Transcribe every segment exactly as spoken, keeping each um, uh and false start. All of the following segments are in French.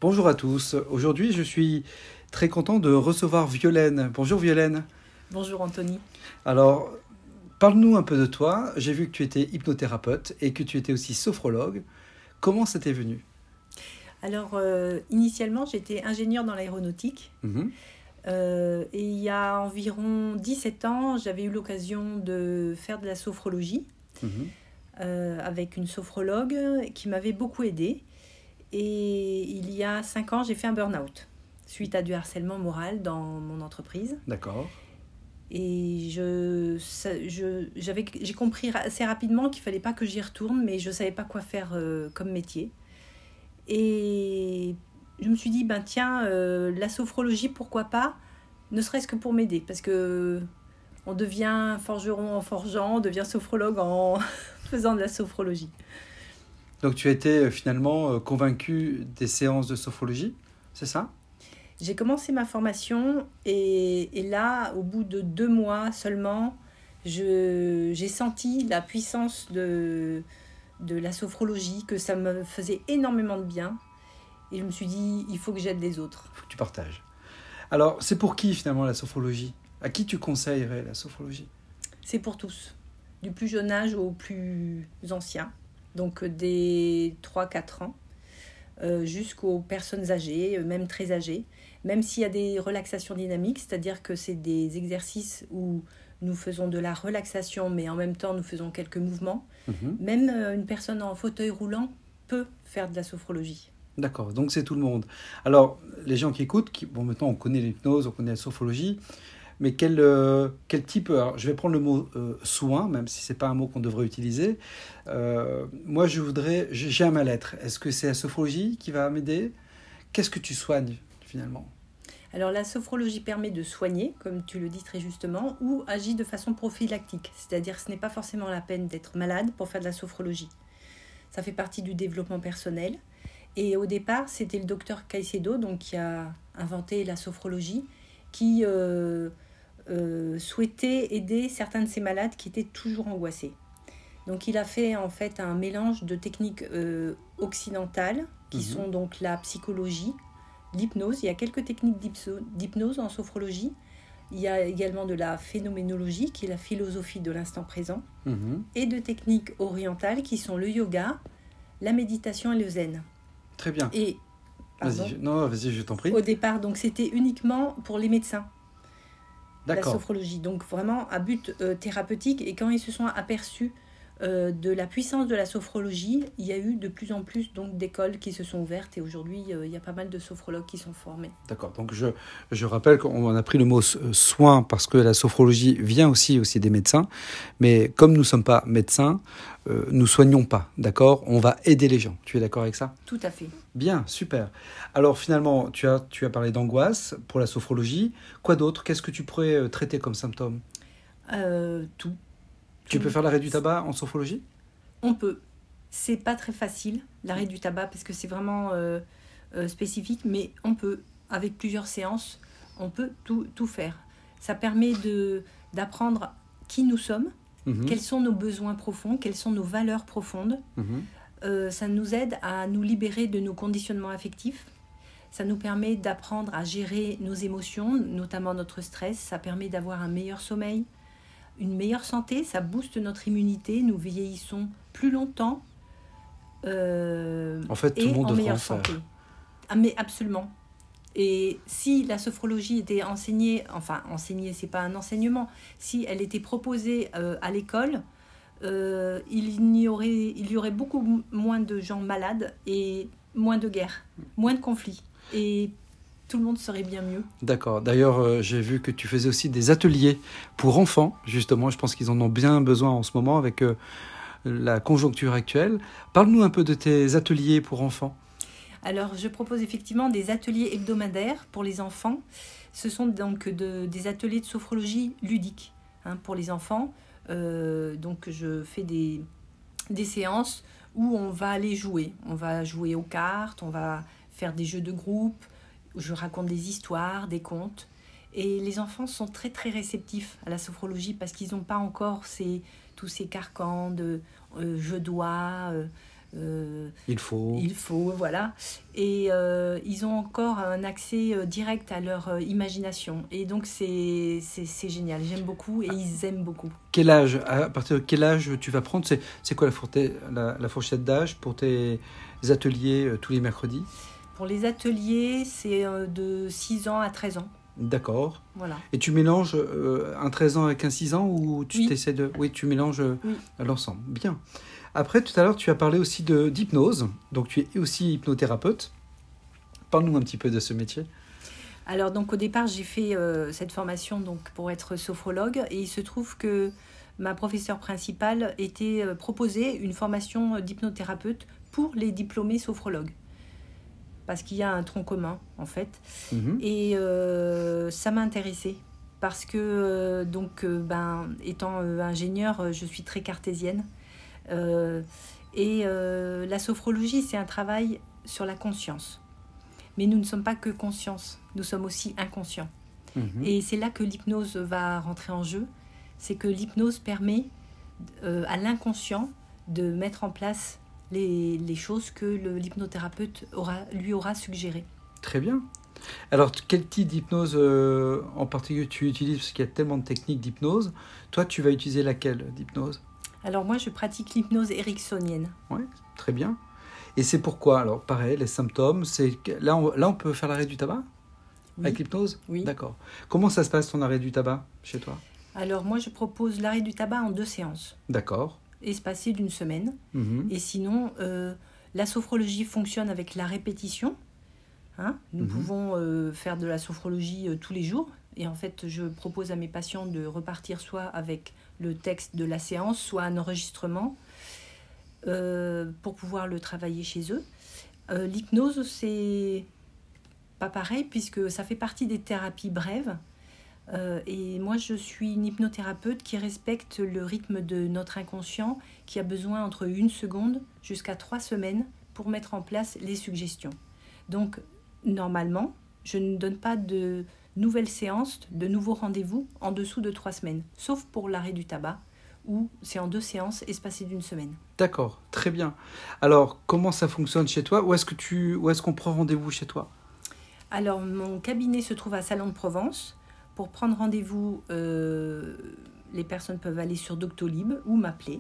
Bonjour à tous. Aujourd'hui, je suis très content de recevoir Violaine. Bonjour Violaine. Bonjour Anthony. Alors, parle-nous un peu de toi. J'ai vu que tu étais hypnothérapeute et que tu étais aussi sophrologue. Comment ça t'est venu ? Alors, euh, initialement, j'étais ingénieure dans l'aéronautique. Mmh. Euh, et il y a environ dix-sept ans, j'avais eu l'occasion de faire de la sophrologie Mmh. euh, avec une sophrologue qui m'avait beaucoup aidée. Et il y a cinq ans, j'ai fait un burn-out suite à du harcèlement moral dans mon entreprise. D'accord. Et je, ça, je, j'avais, j'ai compris assez rapidement qu'il ne fallait pas que j'y retourne, mais je ne savais pas quoi faire euh, comme métier. Et je me suis dit, ben tiens, euh, la sophrologie, pourquoi pas, ne serait-ce que pour m'aider. Parce que on devient forgeron en forgeant, on devient sophrologue en faisant de la sophrologie. Donc tu as été finalement convaincue des séances de sophrologie, c'est ça ? J'ai commencé ma formation et, et là, au bout de deux mois seulement, je, j'ai senti la puissance de, de la sophrologie, que ça me faisait énormément de bien. Et je me suis dit, il faut que j'aide les autres. Il faut que tu partages. Alors, c'est pour qui finalement la sophrologie ? À qui tu conseillerais la sophrologie ? C'est pour tous, du plus jeune âge au plus ancien. Donc des trois à quatre ans, euh, jusqu'aux personnes âgées, même très âgées. Même s'il y a des relaxations dynamiques, c'est-à-dire que c'est des exercices où nous faisons de la relaxation, mais en même temps nous faisons quelques mouvements. Mmh. Même euh, une personne en fauteuil roulant peut faire de la sophrologie. D'accord, donc c'est tout le monde. Alors, les gens qui écoutent, qui, bon, maintenant on connaît l'hypnose, on connaît la sophrologie, mais quel, euh, quel type, alors je vais prendre le mot euh, soin, même si ce n'est pas un mot qu'on devrait utiliser. Euh, moi, je voudrais, j'ai un mal-être. Est-ce que c'est la sophrologie qui va m'aider ? Qu'est-ce que tu soignes finalement ? Alors la sophrologie permet de soigner, comme tu le dis très justement, ou agit de façon prophylactique. C'est-à-dire que ce n'est pas forcément la peine d'être malade pour faire de la sophrologie. Ça fait partie du développement personnel. Et au départ, c'était le docteur Caicedo, donc, qui a inventé la sophrologie, qui euh, euh, souhaitait aider certains de ces malades qui étaient toujours angoissés. Donc il a fait en fait un mélange de techniques euh, occidentales, qui mmh. sont donc la psychologie, l'hypnose. Il y a quelques techniques d'hypnose en sophrologie. Il y a également de la phénoménologie, qui est la philosophie de l'instant présent, mmh. et de techniques orientales, qui sont le yoga, la méditation et le zen. Très bien. Et, pardon, vas-y, non, vas-y, je t'en prie. Au départ, donc, c'était uniquement pour les médecins, D'accord. la sophrologie. Donc, vraiment à but euh, thérapeutique. Et quand ils se sont aperçus euh, de la puissance de la sophrologie, il y a eu de plus en plus donc, d'écoles qui se sont ouvertes. Et aujourd'hui, euh, il y a pas mal de sophrologues qui sont formés. D'accord. Donc, je, je rappelle qu'on a pris le mot soin parce que la sophrologie vient aussi, aussi des médecins. Mais comme nous ne sommes pas médecins, euh, nous ne soignons pas. D'accord ? On va aider les gens. Tu es d'accord avec ça ? Tout à fait. Bien, super. Alors finalement, tu as, tu as parlé d'angoisse pour la sophrologie. Quoi d'autre ? Qu'est-ce que tu pourrais traiter comme symptôme ? euh, Tout. Tu peux faire l'arrêt du tabac en sophrologie ? On peut. C'est pas très facile, l'arrêt du tabac, parce que c'est vraiment euh, euh, spécifique, mais on peut, avec plusieurs séances, on peut tout, tout faire. Ça permet de, d'apprendre qui nous sommes, mmh. quels sont nos besoins profonds, quelles sont nos valeurs profondes. Mmh. Euh, ça nous aide à nous libérer de nos conditionnements affectifs. Ça nous permet d'apprendre à gérer nos émotions, notamment notre stress. Ça permet d'avoir un meilleur sommeil, une meilleure santé. Ça booste notre immunité. Nous vieillissons plus longtemps euh, en fait, tout et le monde en meilleure santé. Faire. Ah, mais absolument. Et si la sophrologie était enseignée, enfin enseignée, c'est pas un enseignement, si elle était proposée euh, à l'école, Euh, il, y aurait, il y aurait beaucoup moins de gens malades et moins de guerres, moins de conflits. Et tout le monde serait bien mieux. D'accord. D'ailleurs, euh, j'ai vu que tu faisais aussi des ateliers pour enfants, justement. Je pense qu'ils en ont bien besoin en ce moment avec euh, la conjoncture actuelle. Parle-nous un peu de tes ateliers pour enfants. Alors, je propose effectivement des ateliers hebdomadaires pour les enfants. Ce sont donc de, des ateliers de sophrologie ludique hein, pour les enfants. Euh, donc je fais des, des séances où on va aller jouer. On va jouer aux cartes, on va faire des jeux de groupe, où je raconte des histoires, des contes. Et les enfants sont très très réceptifs à la sophrologie parce qu'ils n'ont pas encore ces, tous ces carcans de euh, je dois, euh, euh, il faut. Il faut, voilà. Et euh, ils ont encore un accès euh, direct à leur euh, imagination. Et donc, c'est, c'est, c'est génial. J'aime beaucoup et ils aiment beaucoup. Quel âge, à partir de quel âge tu vas prendre, c'est, c'est quoi la, fourchette, la, la fourchette d'âge pour tes ateliers euh, tous les mercredis? Pour les ateliers, c'est euh, de six ans à treize ans. D'accord. Voilà. Et tu mélanges euh, un treize ans avec un six ans ou tu oui. t'essaies de... Oui, tu mélanges euh, oui. l'ensemble. Bien. Après, tout à l'heure, tu as parlé aussi de, d'hypnose. Donc, tu es aussi hypnothérapeute. Parle-nous un petit peu de ce métier. Alors, donc, au départ, j'ai fait euh, cette formation donc, pour être sophrologue. Et il se trouve que ma professeure principale était euh, proposée une formation d'hypnothérapeute pour les diplômés sophrologues. Parce qu'il y a un tronc commun, en fait. Mmh. Et euh, ça m'a intéressée. Parce que, euh, donc, euh, ben, étant euh, ingénieure, je suis très cartésienne. Euh, et euh, la sophrologie, c'est un travail sur la conscience. Mais nous ne sommes pas que conscience, nous sommes aussi inconscients. Mmh. Et c'est là que l'hypnose va rentrer en jeu. C'est que l'hypnose permet euh, à l'inconscient de mettre en place Les, les choses que le, l'hypnothérapeute aura, lui aura suggérées. Très bien. Alors, quel type d'hypnose euh, en particulier tu utilises? Parce qu'il y a tellement de techniques d'hypnose. Toi, tu vas utiliser laquelle d'hypnose? Alors, moi, je pratique l'hypnose ericksonienne. Oui, très bien. Et c'est pourquoi? Alors, pareil, les symptômes, c'est... Là, on, là, on peut faire l'arrêt du tabac? Oui. Avec l'hypnose? Oui. D'accord. Comment ça se passe, ton arrêt du tabac, chez toi? Alors, moi, je propose l'arrêt du tabac en deux séances. D'accord. Espacé d'une semaine. Mmh. Et sinon, euh, la sophrologie fonctionne avec la répétition. Hein, nous mmh. pouvons euh, faire de la sophrologie euh, tous les jours. Et en fait, je propose à mes patients de repartir soit avec le texte de la séance, soit un enregistrement euh, pour pouvoir le travailler chez eux. Euh, l'hypnose, c'est pas pareil puisque ça fait partie des thérapies brèves. Euh, et moi, je suis une hypnothérapeute qui respecte le rythme de notre inconscient, qui a besoin entre une seconde jusqu'à trois semaines pour mettre en place les suggestions. Donc, normalement, je ne donne pas de nouvelles séances, de nouveaux rendez-vous en dessous de trois semaines, sauf pour l'arrêt du tabac, où c'est en deux séances espacées d'une semaine. D'accord, très bien. Alors, comment ça fonctionne chez toi? Où est-ce que tu, où est-ce qu'on prend rendez-vous chez toi? Alors, mon cabinet se trouve à Salon de Provence. Pour prendre rendez-vous, euh, les personnes peuvent aller sur Doctolib ou m'appeler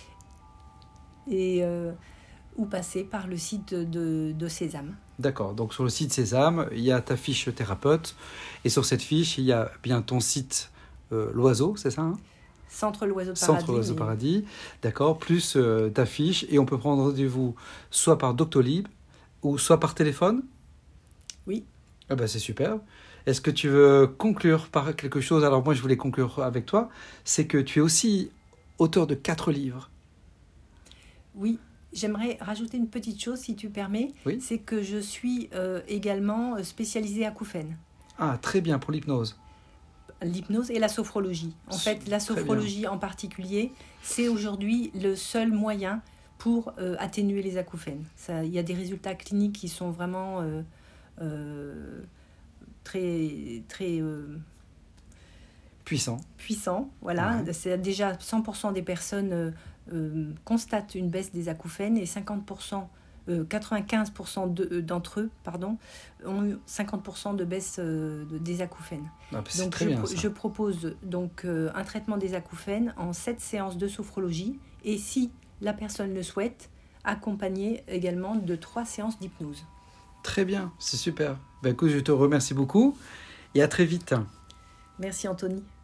et, euh, ou passer par le site de, de Sésame. D'accord, donc sur le site Sésame, il y a ta fiche thérapeute et sur cette fiche, il y a bien ton site euh, L'Oiseau, c'est ça hein? Centre L'Oiseau Paradis. Centre L'Oiseau mais... Paradis, d'accord, plus euh, ta fiche et on peut prendre rendez-vous soit par Doctolib ou soit par téléphone? Oui. Ah ben, c'est super. Est-ce que tu veux conclure par quelque chose? Alors moi, je voulais conclure avec toi. C'est que tu es aussi auteur de quatre livres. Oui, j'aimerais rajouter une petite chose, si tu permets. Oui. C'est que je suis euh, également spécialisée acouphène. Ah, très bien, pour l'hypnose. L'hypnose et la sophrologie. En fait, la sophrologie en particulier, c'est aujourd'hui le seul moyen pour euh, atténuer les acouphènes. Ça, il y a des résultats cliniques qui sont vraiment... Euh, euh, très très euh, puissant puissant voilà ouais. C'est déjà cent pour cent des personnes euh, euh, constatent une baisse des acouphènes et cinquante pour cent euh, quatre-vingt-quinze pour cent de, euh, d'entre eux pardon ont eu cinquante pour cent de baisse euh, de, des acouphènes. Ah, c'est donc très je, bien, ça. je propose donc euh, un traitement des acouphènes en sept séances de sophrologie et si la personne le souhaite accompagné également de trois séances d'hypnose. Très bien, c'est super. Ben, écoute, je te remercie beaucoup et à très vite. Merci Anthony.